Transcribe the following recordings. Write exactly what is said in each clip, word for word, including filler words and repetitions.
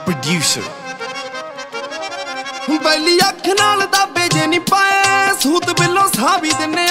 producer। बैली अख नाल दाबे जे नी पाए सूत बिलो साह भी दिन्ने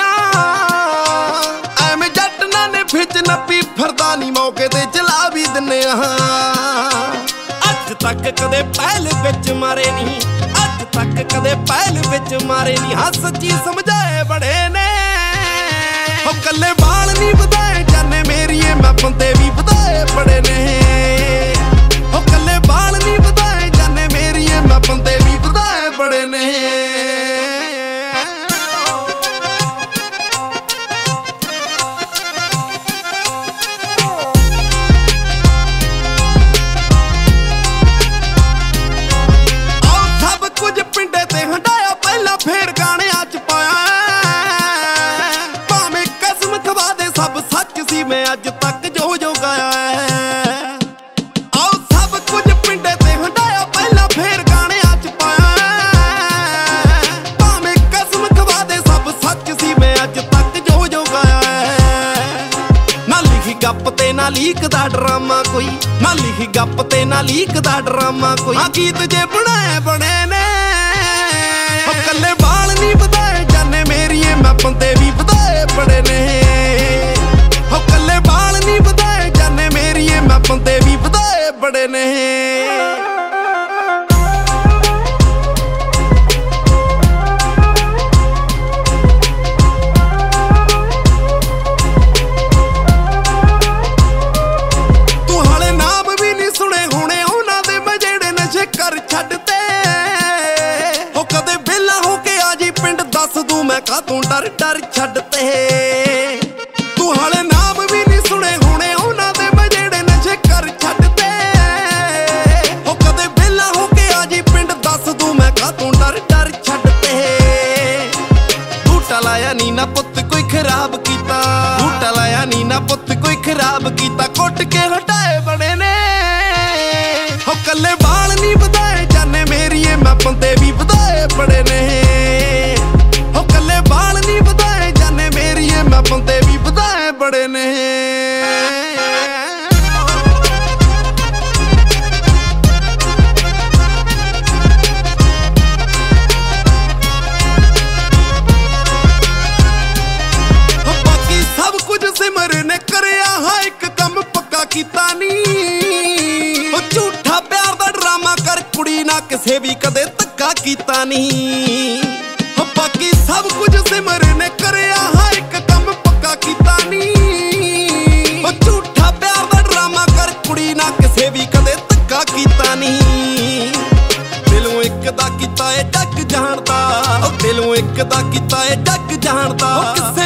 आ एवें जट ना ने फिच नप्पी फिरदा नी मौके ते चला भी दिन्ने आ अज तक कदे पहल विच मारे नी अज तक कदे पहल विच मारे नी हाँ सच्ची समझाए बड़े ने हो कल्ले बाल नी वधाए जाने मेरिए मैं बंदे भी वधाए बड़े ने हो कल्ले बाल नी वधाए जाने मेरिए मैं बंदे भी वधाए बड़े ने फिर गाने अच पाया भावें कसम खवा दे सब सच सी मैं अज तक जो जो गाया है आओ सब कुछ पिंडे ते हंडाया पहला फिर गाने अच पाया भावें कसम खवा दे सब सच सी मैं अज तक जो जो गाया है ना लिखी गप ते ना लीक दा ड्रामा कोई ना लिखी गप ते ना लीक दा ड्रामा कोई आ गीत जे बनाए बने ने कल्ले बाल नी वधाए जाने मेरिए मैं बंदे भी वधाए बड़े ने हो कल्ले बाल नी वधाए जाने मेरिए मैं बंदे भी वधाए बड़े ने तू हाले नाम भी नहीं सुने होने उन्हां दे मैं जेड़े नशे कर छड्डते दस दू मैं का तू डर डर छड्डते तू हाले नाम भी नहीं सुने होने उन्हां दे मैं जेड़े नशे कर छड्डते हो कदे वेला हो के आ जी पिंड दस दू मैं का तू डर डर छड्डते बूटा लाया नी ना पुत्त कोई खराब कीता बूटा लाया नी ना पुत्त कोई खराब कीता कुट के हटाए बड़े ने हो कल्ले बाल नी वधाए जाने मेरिए मैं बंदे भी वधाए बड़े ने बाल नी वधाए जाने मेरिए मैं बंदे भी वधाए बड़े ने बाकी सब कुछ सिमर ने करया हा एक कम पक्का कीता नी झूठा प्यार दा ड्रामा कर कुड़ी ना किसे भी कदे धक्का कीता नी बाकी सब कुछ सिमर ने करया हा एक कम पक्का कीता नी झूठा प्यार दा ड्रामा कर कुड़ी ना किसे भी कदे धक्का कीता नी दिलों एक दा कीता ए जग जानदा दिलों एक दा कीता ए जग जानदा